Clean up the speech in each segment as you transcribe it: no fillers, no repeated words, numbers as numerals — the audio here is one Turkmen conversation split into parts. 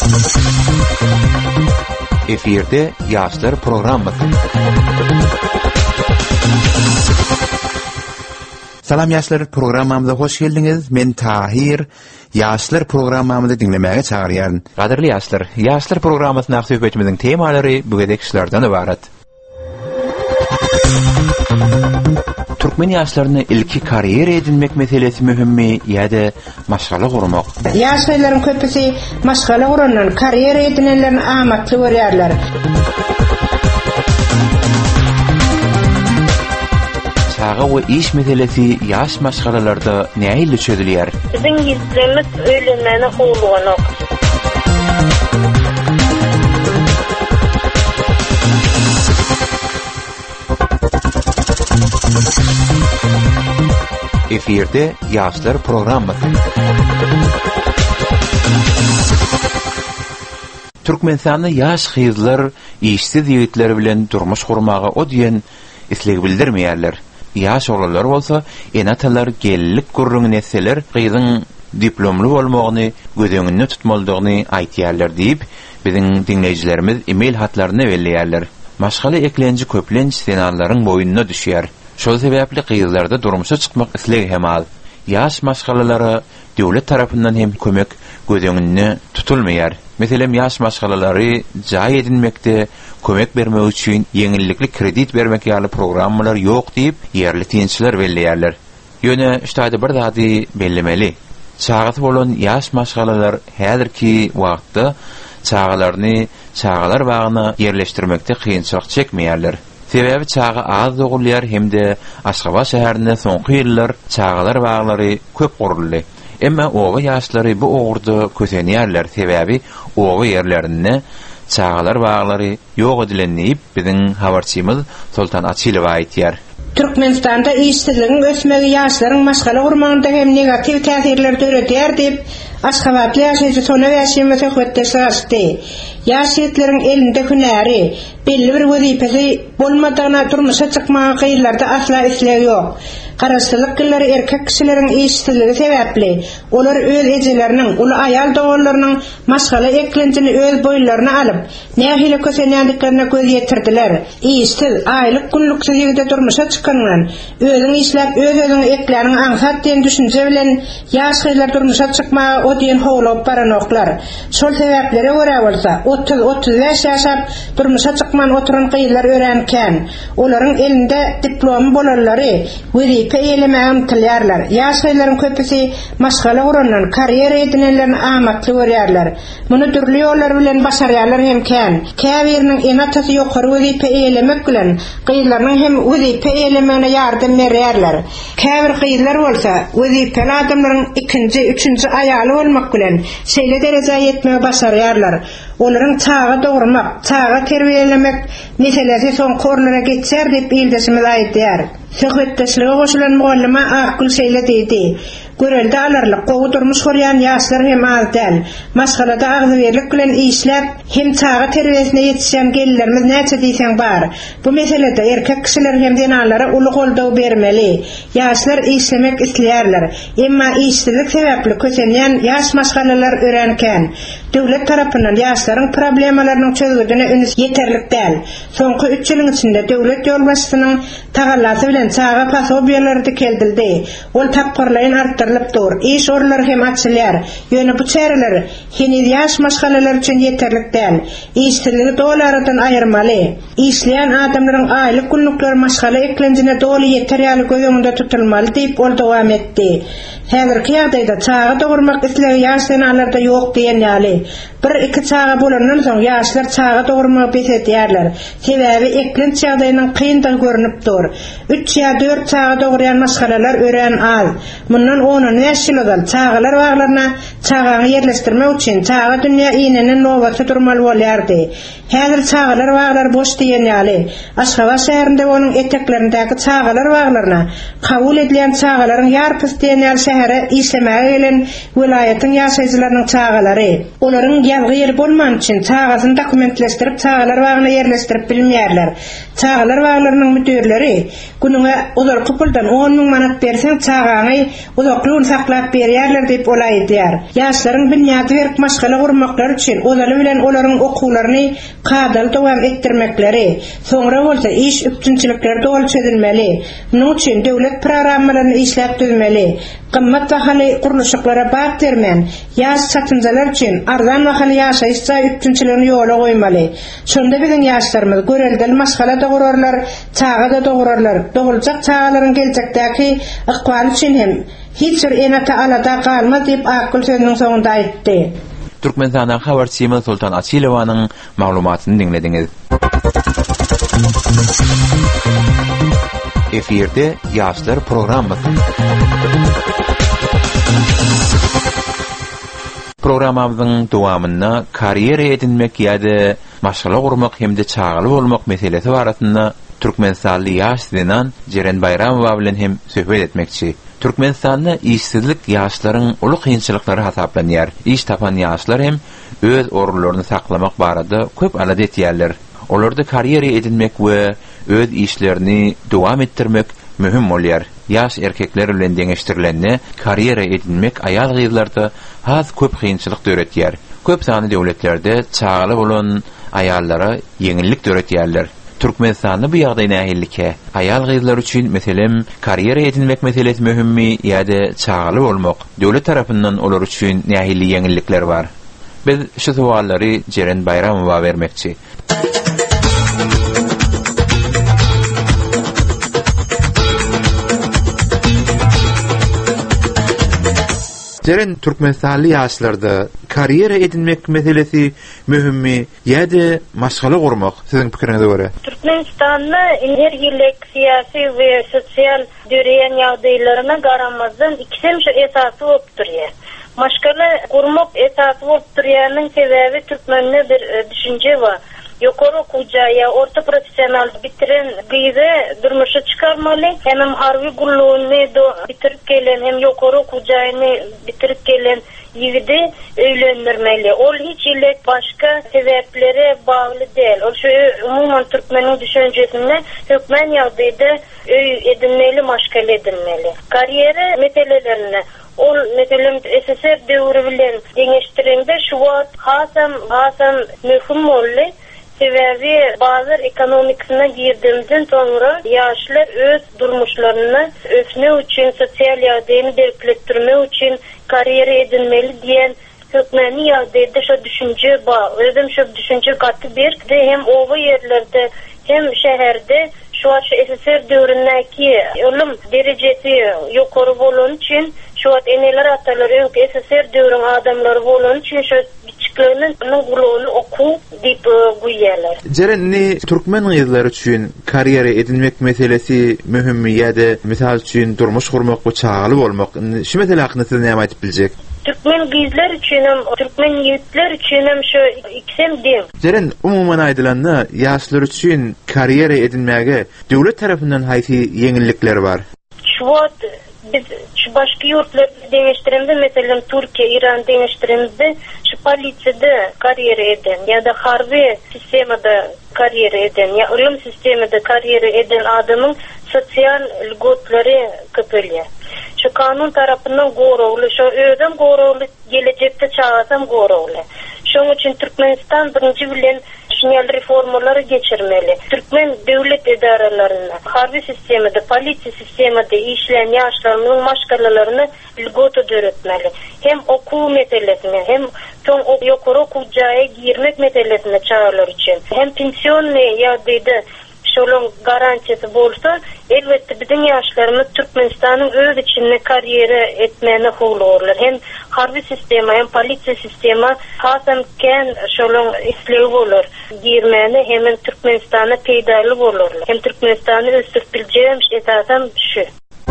Efirde Yaşlar programı. Salam Yaşlar programımıza hoş geldiniz. Men Tahir. Yaşlar programımızı dinlemeye çağırıyorum. Kadirli Yaşlar, Yaşlar programımızın söhbetimizin temaları bu gedekçilerden ibaret. Türkmen yaşlarını ilki kariyer edinmek meselesi mühim mi ya da maşgala kurmak? Yaşlarların köpüsü maşgala kuranlar, kariyer edinenlerin amatlı görüyorlar. Çağı ve iş meselesi yaş maşgalalarda neyle çözülüyor? Bizim yüzlerimiz ölümlerine uğurluğunu. Efirde Yaşlar programı. Türkmenistan'da yaş kızlar işsiz yigitler bilen durmuş kurmağa o diyen isleg bildirmeýärler. Yaş oğlanlar bolsa enatalar gellik gurrun neseler kızın diplomlu bolmagyny gözeňinde tutmaldygyny aýtýarlar diýip biziň dinleýijilerimiz email hatlaryna belleýärler. Maşgala eklenji köplenç senarlaryň boýunna düşýär. Şol sebäpli kızlarda durmuşa çykmak isleg hem az. Yaş maşgalalara döwlet tarapyndan hem kömek gözeňinde tutulmaýar. Meselem yaş maşgalalary jaý edinmekde kömek bermek üçin ýeňillikli kredit bermek ýaly programmalar ýok diýip ýerli tiýençiler belleýärler. Ýöne ştaýda bir zady bellemeli. Çağaty bolan yaş maşgalalar häzirki wagtda çağalaryny çağalar bagyna ýerleşdirmekde kynçylyk çekmeýärler. Sebebi çağı az dogulýar hemde Aşgabat şäherinde soňky ýyllar çağalar baglary köp guruldy. Emma owa ýaşlary bu ogurda kösenýärler. Sebebi owa ýerlerinde çağalar baglary ýok edilenýip biziň habarçymyz Sultan Açylow aýtýar. Türkmenistanda işsizliğin ösmegi yaşların maşgala kurmağında hem negativ täsirler töredýär diýip Aşgabatly ýaşaýjy Sona Wäşim söhbetdeşi açdy. Yaş ýigitlerin elinde hünäri, belli bir wezipesi bolmadygyna turmuşa çykmagy kıylarda asla isleg ýok. Garaşsylyk gillary erkek kişileriň işsizligi sebäpli olar öz ejeleriniň, uly aýal dogurlarynyň maşgala eklenjini öz boýlaryna alyp, nähili kösenýändiklerine göz ýetirdiler. İşsiz, aýlyk günlükse ýigide turmuşa çykanyň, özüň işläp özüň eklerini aňsat diýen düşünje bilen yaş kızlar turmuşa çykmagy o diýen howlap baranoklar. Şol sebäplere görä bolsa 30-35 ýaşap turmuşa çykman oturan kızlar örenken, olaryň elinde diplom bolarlary wezipe ýelemäge umtylýarlar. Yaş kızlaryň köpüsi maşgala guranlar, kariyer edinenlerini amatly görýärler. Muny türlü ýollar bilen başarýarlar hemken. Käbiriniň enatasy ýokary wezipe ýelemek bilen kızlaryň hem wezipe ýelemegine ýardam berýärler. Käbir kızlar bolsa wezipeli adamlaryň ikinji, üçünji aýaly bolmak bilen şeýle derejä ýetmege başarýarlar. Olaryň çağa dogurmak, çağa terbiýelemek meselesi soň korlara geçer diýip ýyldysymyz aýtýar. Söhbetdeşlige goşulan muallima Akgül şeýle diýdi. Görelde alarlyk gowy durmuş görýän ýaşlar hem az däl. Maşgalada agzybirlik bilen işläp hem çağa terbiýesine ýetişen gellerimiz näçe diýsen bar. Bu meselede erkek kişiler hem denallara uly goldaw bermeli. Ýaşlar işlemek isleýärler. Emma işsizlik sebäpli kösenýän ýaş maşgalalar örenken, döwlet tarapyndan ýaşlaryň problemalarynyň çözülýüne üns ýeterlik däl. Soňky 3 ýylyň içinde döwlet ýolbaşçysynyň tagallasy bilen çağa pasobiýalary dikildildi. Ol tapgyrlaryň artdyrylypdyr. İş orlary hem açylýar. Ýöne bu çäreler heniz ýaş maşgalalar üçin ýeterlik däl. İşsizligi dolaradan aýyrmaly. İşleýän adamlaryň aýlyk günlükleri maşgala eklenjine doly ýeter ýaly gözeňinde tutulmaly diýip ol dowam etdi. Häzirki ýagdaýda çağa dogurmak isleýän ýaş senalarda ýok diýen ýaly. 1-2 çağa bolandan soň ýaşlar çağa dogurmagy besetýärler. Sebebi eklenç ýagdaýynyň kyndygy görünipdir. 3 ýa 4 çağa dogurýan maşgalalar ören az. Mundan 10-15 ýyl ozal çağalar baglaryna çağaňy ýerleşdirmek üçin çağa dünýä iňinin nowbaty durmaly bolýardy. Häzir çağalar baglary boş diýen ýaly. Aşgabat şäherinde onuň eteklerindäki çağalar baglaryna kabul edilen çağalaryň ýarpys diýen ýaly şähere işlemäge gelen welaýatyň ýaşaýjylarynyň çağalary. Olaryň ýalgy ýeri bolman üçin çağasyny dokumentleşdirip çağalar bagyna ýerleşdirip bilmeýärler. çağalar bağlarının müdürleri günüňe uzak puldan 10 000 manat berseň çağaňy uzaklygyny saklap berýärler diýip olaýdýar. Ýaşlaryň binýaty berip maşgala gurmaklar üçin ozaly bilen olaryň okuwlaryny kadal dowam etdirmekleri, soňra bolsa iş üptünçilikleri dowal çözülmeli. Munyň üçin döwlet programmalaryny işläp düzmeli. Qymmat bahaly guruluşyklara bak bermän, ýaş satynjalar üçin arzan bahaly ýaşaýyş üptünçiligini ýola goýmaly. Şonda biziň ýaşlarymyz göreldel maşgala da gurarlar, çağa da gurarlar. Dogulacak çağalaryň gelecekdäki ykbaly üçin hem hiç bir enata alada galmaz diýip akıl sözüniň soňunda aýtdy. Türkmenistan'dan habarçymy Sultan Asilowanyň maglumatyny dinlediňiz. Efirde ýaşlar programmasy. Programamyzyň dowamyna kariyera edinmek ýa-da maşgala gurmak hemde çağaly bolmak meselesi barasynda Türkmenistanly ýaş dinan Jeren Bayramow bilen hem söhbet etmekçi. Türkmenistanda işsizlik ýaşlaryň uly kynçylyklary hasaplanýar. İş tapan ýaşlar hem öz orunlaryny saklamak barada köp alad etýärler. Olarda kariyera edinmek we öz işlerini dowam etdirmek mühim bolýar. Ýaş erkekler bilen deňeşdirilenne kariyera edinmek aýal gyzlarda has köp kynçylyk döretýär. Köp sany döwletlerde çağaly bolan aýallara ýeňillik döretýärler. Türkmenistanda bu ýagdaý nähillike aýal gyzlar üçin meselem kariyera edinmek meselesi mühimmi ýa-da çağaly bolmak döwlet tarapyndan olar üçin nähilli ýeňillikler bar. Biz şu sowallary Jeren Bayramowa bermekçi. Jeren, Türkmenistanly ýaşlarda kariyera edinmek meselesi mühimmi ýa-da maşgala gurmak siziň pikiriňize görä? Türkmenistan'da her ýyllyk siyasi we sosial döreýän ýagdaýlaryna garamazdan ikisem şu esasy bolup durýar. Maşgala gurmak esasy bolup durýanyň sebebi Türkmeninde bir düşünje bar. Ýokary okuja ýa orta professional bitiren gyzy durmuşa çykarmaly, hem harby gullugyny bitirip gelen hem ýokary okujaýyny bitirip gelen ýigidi öýlendirmeli. Ol hiç ýyllyk başga sebeplere bagly däl. Ol şu umumyň türkmeniň düşünjesinde hökmen ýagdaýda öý edinmeli, maşgala edinmeli. Kariyera meselelerini ol meselem SSR döwri bilen deňeşdirende şu wagt hasam möhüm boldy. Sebebi bazı ekonomikasına girdiğimizden sonra yaşlar öz durmuşlarını ösme için, sosyal ýagdaýyny derkletdirme için kariyera edinmeli diyen hökmeni ýagdaýda şu düşünce bar. Özüm şu düşünce gatty berdi hem owa ýerlerde hem şäherde şu SSR döwründäki ölüm derejesi ýokary bolan için şu eneler atalar SSR döwrüň adamlary bolan için şu kiçiklerinin guruluny oku diýip goýýarlar. Jeren, türkmen gyzlar üçin kariyera edinmek meselesi mühimmi ýa-da misal üçin durmuş gurmak we çağaly bolmak şu mesele hakynda siz näme aýtyp biljek? Türkmen gyzlar üçin türkmen ýigitler üçin şu ikisem diň. Jeren, umumyň aýdylanda ýaşlar üçin kariyera edinmäge döwlet tarapyndan haýsy ýeňillikler bar? Biz şu başka yurtlarda deňeşdirende mesela Türkiye, İran deňeşdirende şu polisiýada kariyera eden ya da harbi sistemada kariyera eden ya ölüm sisteminde kariyera eden adamın sosyal lgotlary köpelýär. Şu kanun tarapyndan gorowly, şu öýden gorowly gelecekde çağasam gorowly. Şoň üçin Türkmenistan birinji bilen şuňal reformalary geçirmeli. Türkmen döwlet edaralaryna, harbi sisteminde, polisiýa sisteminde işleýän ýaşlaryň maşgalalaryny lgoty döretmeli. Hem okuw meselesine, hem çoň ýokary okujaýa girmek meselesine çağalar üçin, hem pensiony ýagdaýda şolun garantisi bolsa, elbette biziň ýaşlarymyz Türkmenistanyň öz içinde kariyera etmeni howlurlar. Hem harbi sistema, hem polisiýa sistema hasam ken şolun isleýi bolar. Girmeni hem Türkmenistana peýdaly bolarlar. Hem Türkmenistany ösdürip biljeğim esasam şu.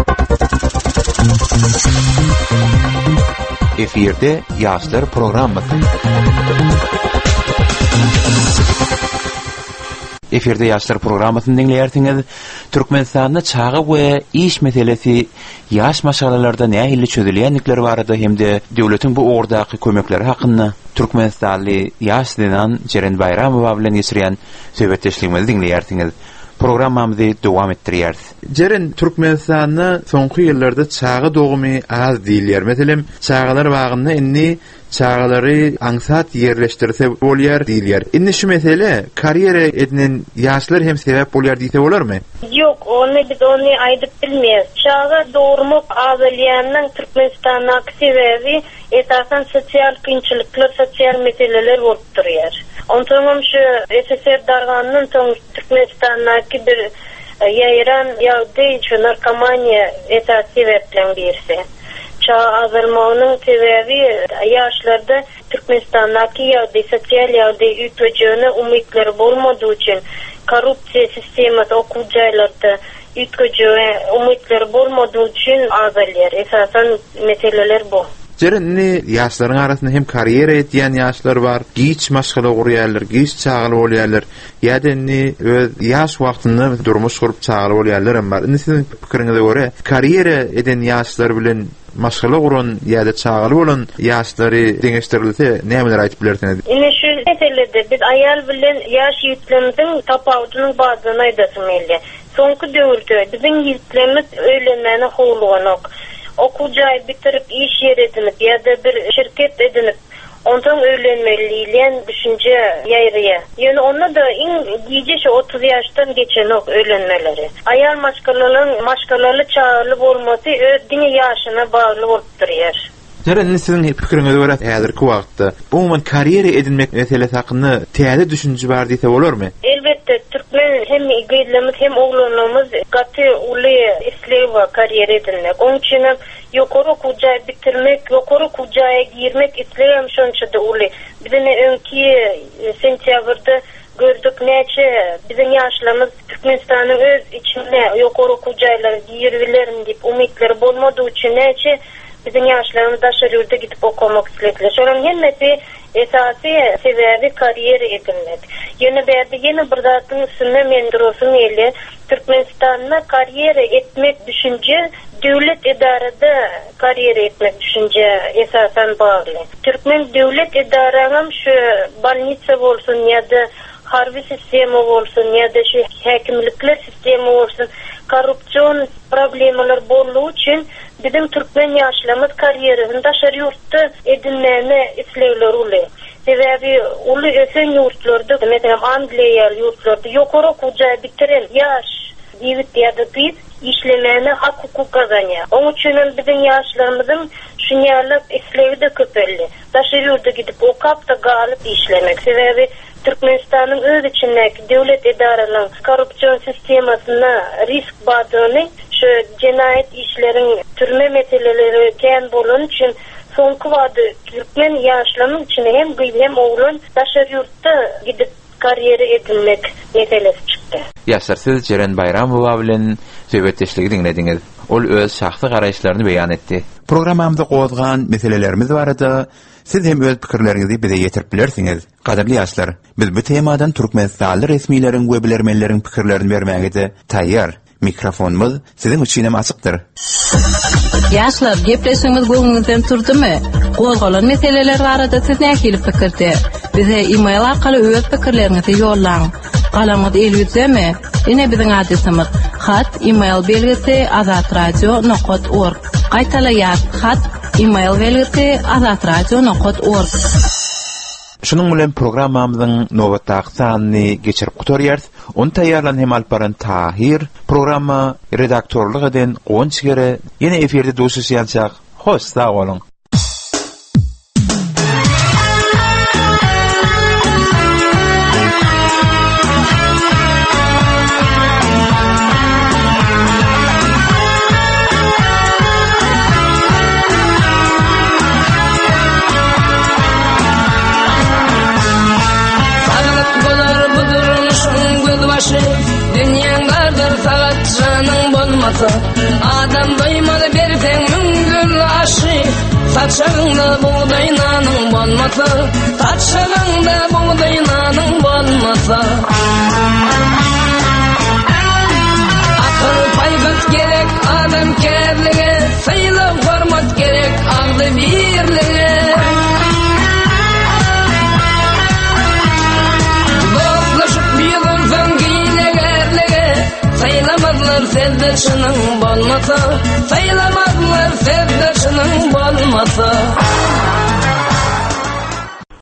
Efirde ýaşlar programmasy. Efirde ýaşlar programmasyny dinleýärsiňiz. Türkmenistanda çağı we iş meselesi ýaş maşgalalarda nähili çözülýänlikler barada hemde döwletiň bu ordaky kömekleri hakynda Türkmenistanly ýaş dinan Jeren Bayramow bilen geçirýän söhbetdeşligimizi dinleýärsiňiz. programmamyzy dowam etdirýäris. Jeren Türkmenistan'da soňky ýyllarda çağı dogmy az diýilýär. Meselem çağalar wagynda inni çağalary aňsat ýerleşdirse bolýar diýilýär. Inni şu mesele kariyera edinen ýaşlar hem sebäp bolýar diýse bolarmy? Yok, biz onu aýdyp bilmeýäs. Çağa doğurmak azalýanyň Türkmenistan'daky sebebi esasen sosial kynçylyklar, sosial meseleler bolup durýar. Ondan şu SSR darganynyň Türkmenistan'daky bir ýaýran ýagdy şu narkomaniýa esas sebeplen birisi. Çağ azalmagynyň sebebi ýaşlarda Türkmenistan'daky ýagdy sosial ýagdy ütgüjüne umytlar bolmadyğı üçin korrupsiýa sistemasy okuw jaýlarda ütgüjüne umytlar bolmadyğı üçin azalýar. Esasen meseleler bu. Jerinni ýaşlaryň arasynda hem kariyera etýän ýaşlar bar, giç maşgala gurýarlar, giç çağaly bolýarlar. Ýa-da öz ýaş wagtynda durmuş gurup çağaly bolýarlar hem bar. Indi siziň pikiriňize görä, kariyera eden ýaşlar bilen maşgala guran ýa-da çağaly bolan ýaşlary deňeşdirilse nämeler aýtyp bilersiňiz? Ine şu meselede biz aýal bilen ýaş ýütlemimiň tapawutynyň bazyny aýdasym geldi. Soňky döwürde biziň ýütlemimiz öýlenmäni howluganok. Okuw jaý bitirip iş ýer edinip ýa-da bir şirket edinip ondan öýlenmeliýän düşünje ýaýrýa. Ýöne onda da iň giýje 30 ýaşdan geçen ok öýlenmeleri. Aýal maşgalaly çağaly bolmasy öz diňe ýaşyna bagly bolup durýar. Jeren siziň pikiriňize görä häzirki wagtda umuman kariyera edinmek meselesi hakynda täze düşünje bar diýse bolarmy? Elbette Türkmen hem gyýlymyz hem oglanlarymyz gaty uly isleýär kariyera edinmek. Onuň üçin ýokary okuwja bitirmek, ýokary okuwjaga girmek isleýär şonçada uly. Bizne öňki sentýabrda gördük näçe biziň ýaşlarymyz Türkmenistanyň öz içinde ýokary okuwjalara girýärler diýip umytlar bolmadyğı üçin näçe biziň ýaşlarymyz daşary ýurda gidip okumak isledler. Şonuň hemmesi esasy sebebi kariyera edinmek. Ýöne berde ýene bir zatyň üstünde men durusum eli Türkmenistanda kariyera etmek düşünje döwlet edarada kariyera etmek düşünje esasen bagly. Türkmen döwlet edaranyň şu bolnitsa bolsun ýa-da harbi sistema bolsun ýa-da şu häkimlikler sistema bolsun korrupsiýon problemalar bolýu üçin bizim Türkmen ýaşlarymyz kariyerasyny daşary ýurtda edinmäni isleýler uly. Sebebi uly ösen ýurtlarda, meselem Angliýa ýurtlarda ýokary okuwja bitiren ýaş ýigit ýa-da kız işlemeni hak hukuk kazanýar. Onuň üçin bizim ýaşlarymyzyň şu ýerler isleýi de köpelli. Daşary ýurda gidip okap da galyp işlemek. Sebebi Türkmenistanyň öz içindäki döwlet edaralaryň korrupsiýon sistemasyna risk badyny şu cinayet işleriň türme meseleleri kän bolan üçin soňky wagtda Türkmen ýaşlarynyň içinde hem gyýy hem oglan daşary ýurtda gidip kariyera edinmek meselesi çykdy. Ýaşlar siz Jeren Bayramowa bilen söhbetdeşligi dinlediňiz. Ol öz şahsy garaýşlaryny beýan etdi. Programmamyzda gozgan meselelerimiz barada siz hem öz pikirleriňizi bize ýetirip bilersiňiz. Gaderli ýaşlar, biz bu temadan Türkmenistanly resmiýlerin we bilermenleriň pikirlerini bermäge taýýar. Mikrofonumuz sizin için hem açıktır. Yaşlar, gepleşimiz goňuňyzdan turdymy? Gozgalan meseleler barada siz nähili pikirde? Bize e-mail arkaly öz pikirleriňizi ýollaň. Galaňyz elbetmi? Ine biziň adresimiz hat e-mail belgisi azatradio.org. Gaýtalaýar hat e-mail belgisi azatradio.org. Şunun bilen programmamyzyň nowatdaky sanyny geçirip gutarýar. Onu taýýarlan hem Alparan Tahir programma redaktorlyk eden Gonçgere ýene eferde duşuşýançak. Hoş sag bolun. Adam doymadı bersen müngül aşı Taçağında buğdaynanın bolmasa Taçağında buğdaynanın bolmasa Akıl paygat gerek adam kerlige Sayılı hormat gerek ağdı birlige Dostlaşıp bir olsan giyine gerlige sırdaşının bolmasa, saylamazlar sırdaşının bolmasa.